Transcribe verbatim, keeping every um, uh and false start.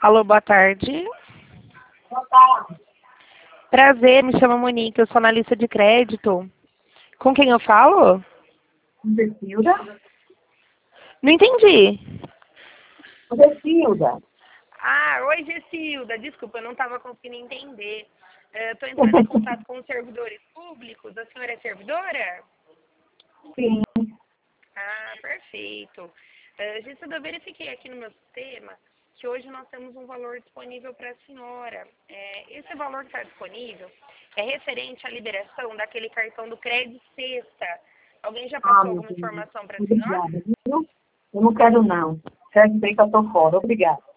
Alô, boa tarde. Boa tarde. Prazer, me chamo Monique, eu sou analista de crédito. Com quem eu falo? Decilda? Não entendi. Decilda. Ah, oi, Gessilda. Desculpa, eu não estava conseguindo entender. Estou entrando em contato com os servidores públicos. A senhora é servidora? Sim. Ah, perfeito. Uh, Gessilda, eu verifiquei aqui no meu sistema que hoje nós temos um valor disponível para a senhora. É, esse valor que está disponível é referente à liberação daquele cartão do crédito sexta. Alguém já Ah, passou meu alguma Deus. informação para a senhora? Obrigada, viu? Eu não quero, não. Quero dizer que eu estou fora. Obrigada.